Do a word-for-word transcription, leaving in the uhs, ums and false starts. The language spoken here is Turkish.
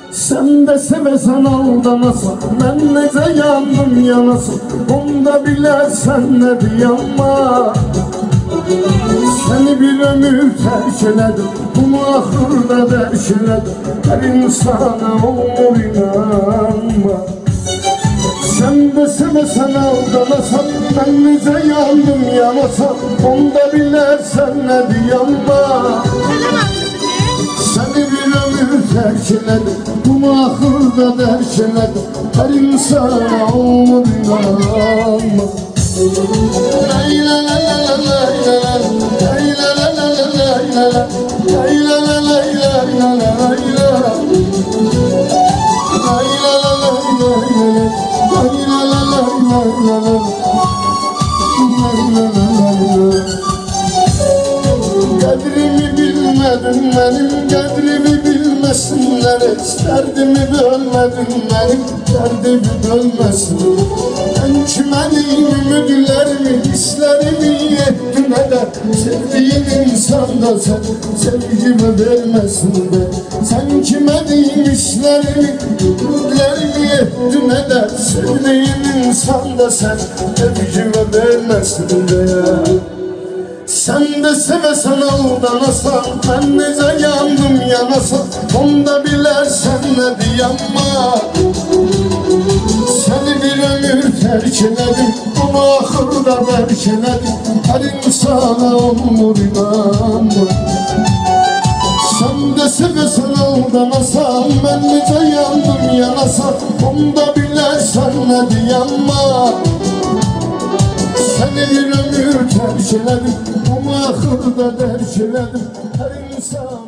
Sen de sevesen aldanasan, ben nece yandım yanasın. Onda bilersen ne diyanma. Seni bir ömür terk eledim, bunu ahırda derk eledim. Her insana olur inanma. Sen de sevesen aldanasan, ben nece yandım yanasam. Onda bilersen ne diyanma. Seni bir ömür terk eledim, bunu ahırda derk eledim. Her insana olur inanma. Lay la la la la la la, lay la la la la la la, lay la la la la la la, lay la la la la la la. Kadrimi bilmedin benim, kadrimi bilmesinler. Hiç derdimi bölmedin benim, derdimi bölmesin. Ben kime diyeyim, ümitlerimi, hislerimi ettim eder. Sevdiğin insan da sen, sevgimi vermesin de. Sen kime diyeyim, hislerimi, ümitlerimi ettim eder. Sevdiğin insan da sen, sevgimi vermesin de ya. Sen de sevesen aldanasan, ben nece yandım yanasam. Onda bilersen ne diyanma. Seni bir ömür terk eledim, bunu ahırda terk eledim. Her insana olur inanma. Sen de sevesen aldanasan, ben nece yandım yanasam. Onda bilersen ne diyanma. Seni bir ömür terk eledim, bu ahırda derk eledim. Her insan